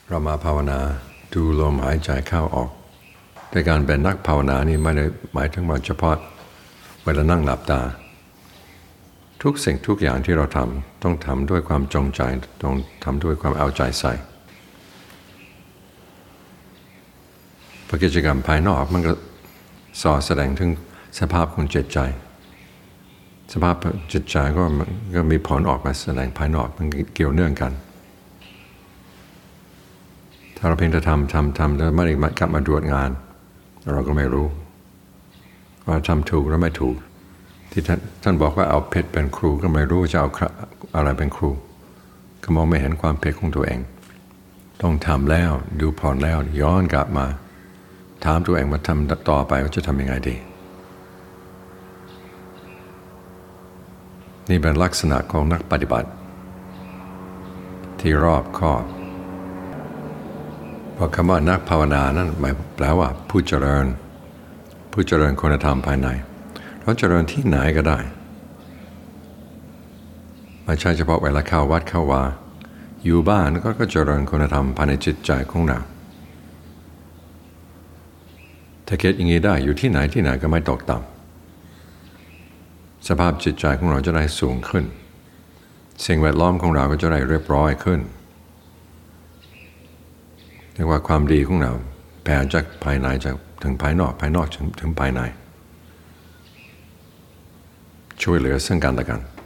เรามาภาวนาดูลมหายใจเข้าออกแต่การเป็นนักภาวนานี่ไม่ได้หมายถึงว่าเฉพาะเวลานั่งหลับตาทุกสิ่งทุกอย่างที่เราทำต้องทำด้วยความจงใจต้องทำด้วยความเอาใจใส่เพราะกิจกรรมภายนอกมันก็ส่อแสดงถึงสภาพของจิตใจสภาพจิตใจก็มีผลออกมาแสดงภายนอกมันเกี่ยวเนื่องกันถ้าเราเพียงแต่ทำแล้วไม่ได้กลับมาตรวจงานเราก็ไม่รู้ว่าทำถูกหรือไม่ถูกที่ท่านบอกว่าเอาเพชรเป็นครูก็ไม่รู้จะเอาอะไรเป็นครูก็มองไม่เห็นความเพชรของตัวเองต้องทำแล้วดูผลแล้วย้อนกลับมาถามตัวเองมาทำต่อไปว่าจะทำยังไงดีนี่เป็นลักษณะของนักปฏิบัติที่รอบคอบเพราะคำว่านักภาวนานั้นหมายแปลว่าผู้เจริญคุณธรรมภายในเราเจริญที่ไหนก็ได้ไม่ใช่เฉพาะเวลาเข้าวัดเข้าวาอยู่บ้านก็เจริญคุณธรรมภายในจิตใจของเราถ้าคิดอย่างนี้ได้อยู่ที่ไหนก็ไม่ตกต่ำสภาพจิตใจของเราจะได้สูงขึ้นสิ่งแวดล้อมของเราก็จะได้เรียบร้อยขึ้นเรียกว่าความดีของเราแผ่จากภายในจากถึงภายนอกถึงภายในช่วยเหลือซึ่งกันและกัน